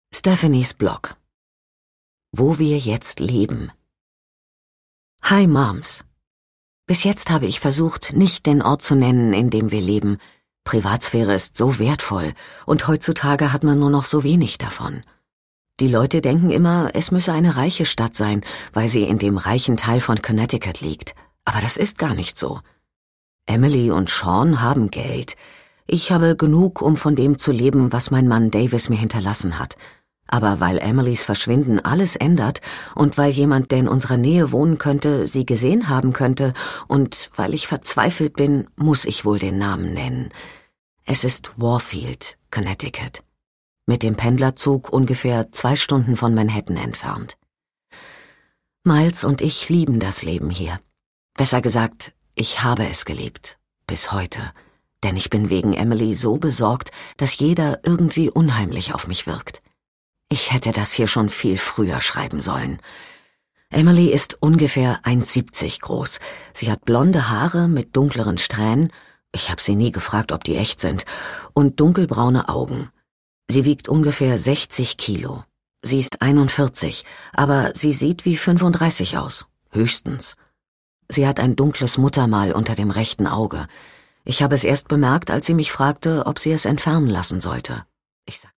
Stephanies Blog. Wo wir jetzt leben. Hi Moms. Bis jetzt habe ich versucht, nicht den Ort zu nennen, in dem wir leben. Privatsphäre ist so wertvoll und heutzutage hat man nur noch so wenig davon. Die Leute denken immer, es müsse eine reiche Stadt sein, weil sie in dem reichen Teil von Connecticut liegt. Aber das ist gar nicht so. Emily und Sean haben Geld. Ich habe genug, um von dem zu leben, was mein Mann Davis mir hinterlassen hat. Aber weil Emilys Verschwinden alles ändert und weil jemand, der in unserer Nähe wohnen könnte, sie gesehen haben könnte und weil ich verzweifelt bin, muss ich wohl den Namen nennen. Es ist Warfield, Connecticut. Mit dem Pendlerzug ungefähr 2 Stunden von Manhattan entfernt. Miles und ich lieben das Leben hier. Besser gesagt, ich habe es gelebt. Bis heute. Denn ich bin wegen Emily so besorgt, dass jeder irgendwie unheimlich auf mich wirkt. Ich hätte das hier schon viel früher schreiben sollen. Emily ist ungefähr 1,70 groß. Sie hat blonde Haare mit dunkleren Strähnen, ich habe sie nie gefragt, ob die echt sind, und dunkelbraune Augen. Sie wiegt ungefähr 60 Kilo. Sie ist 41, aber sie sieht wie 35 aus, höchstens. Sie hat ein dunkles Muttermal unter dem rechten Auge. Ich habe es erst bemerkt, als sie mich fragte, ob sie es entfernen lassen sollte. Ich sagte